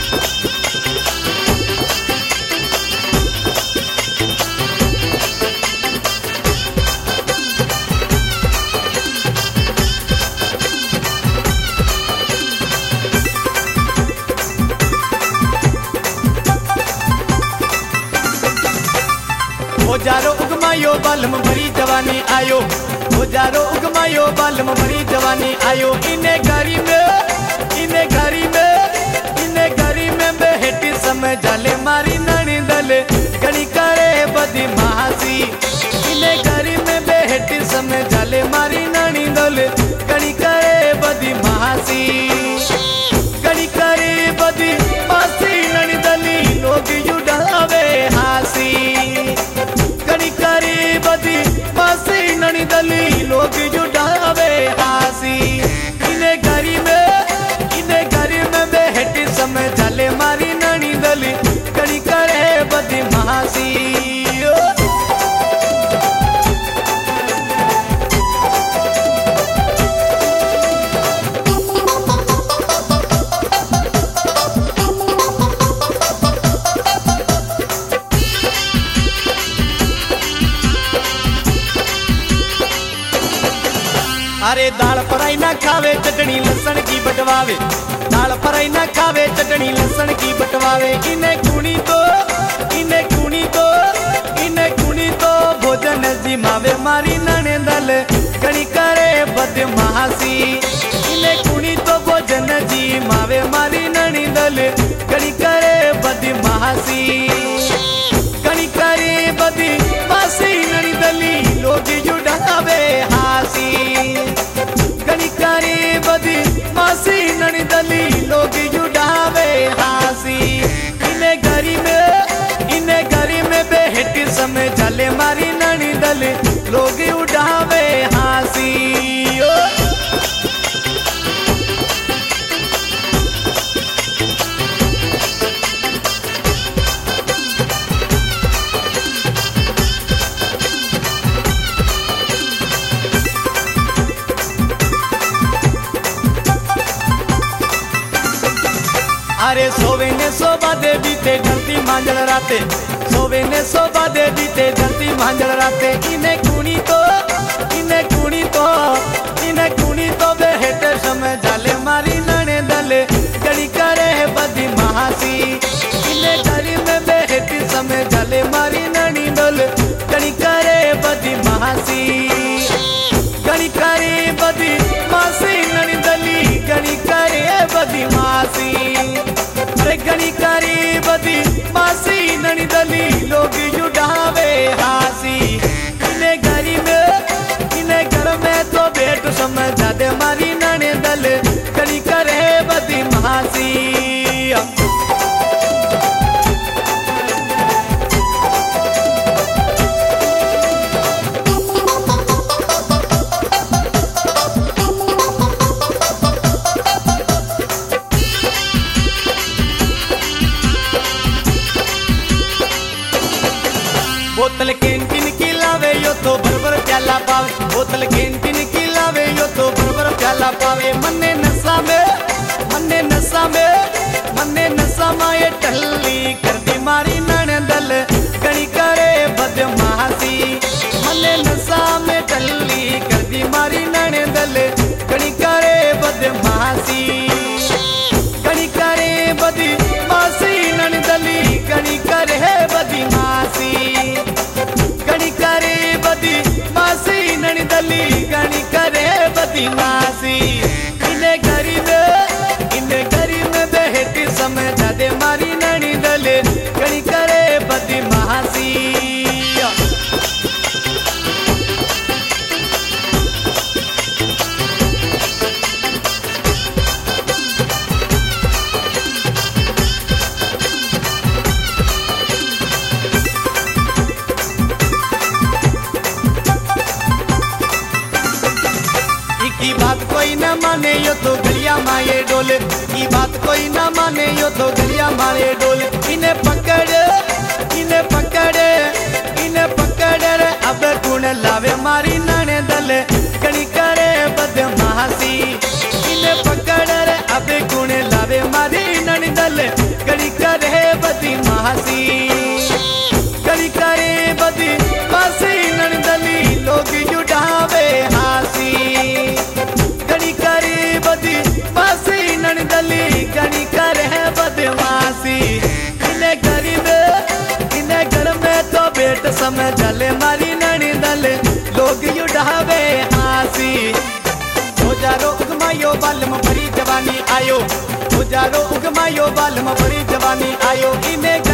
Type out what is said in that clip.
जारो उगमायो बालम भरी जवानी आयो, जारो उगमायो बालम भरी जवानी आयो। इन्हें घरी में बेहटी समय जाले मारी नणी दले गणी करे बदी महासी। इन्हें घरी में बेहटी समय जाले मारी नणी दले गणी करे बदी महासी। गणी करे बदी मासी नणी दली लोग युडावे हासी। गणी करे बदी मासी नणी दली लोग जुटावे हासी। इन्हें घरी में बेहटी समय जाले मारी नणी दली गणी करे बदी महासी। अरे दाल फ्राई ना खावे चटनी लसन की बटवावे, दाल फ्राई ना खावे चटनी लसन की बटवावे। इन्हें कुणी तो भोजन जिमावे मारी नणे दल गणी करे बदमाशी। इन्हें कुणी तो भोजन जिमावे मारी नणी दल गणी करे बदमाशी। गणी करे बदमाशी नणी दली लोग जुड़ावे हासी। गणी करे बदमाशी नणी दली लोग जुड़ावे हासी। इन्हें घरी में बेहटी समय जाले मारी नणी दली लोग उड़ावे हासी। अरे सोवे ने शोभा दे बीते धरती मांझल राते, सोवे ने शोभा दे बीते धरती मांझल राते। इन्हें कुणी तो बेहटे समय जाले मारी नणे दले गणी करे बदी महासी। इन्हें घरी में बेहटी समय जाले मारी नणी दले गणी करे बदी महासी। गणी करे बदी मासी नणी दली गणी करे बदी मासी। गणी करे बदी मासी नणी दली लोग जुड़ावे हासी। इन्हें घर में तो बेट समय जादे मारी नणे दल गणी करे बदी महासी। बोतल कैंटीन की लावे यो तो भर प्याला पावे, बोतल कैंटीन की लावे यो तो भर प्याला पावे। मन्ने नशा में ये टल्ली कर दी मारी नणे दल गणी करे बदमाशी। मन्ने नशा में टल्ली कर दी मारी नणे दल गणी करे बदमाशी। गणी करे बदमाशी नणी दली गणी करे बदमाशी। गणी करे बदमाशी नणी दली गणी करे बदमाशी। इन्हें घरी में बेहटी समय जादे मारी नणी दले गणी करे बदमाशी। की बात कोई न माने यो तो गलिया माये डोले, की बात कोई न माने यो तो गलिया माये डोले। इन्हें पकड़े रे अब गुण लावे मारी नणे दले गणी करे बदमाशी। इन्हें पकड़े रे अब गुण लावे मारी नणी दले दली गणी करे बदमाशी। इन्हें घर में तो बेट समय जले मारी नणी दले लोग युडावे हासी। होजारो उगमायो बालम भरी जवानी आयो, होजारो उगमायो बालम भरी जवानी आयो। इन्हें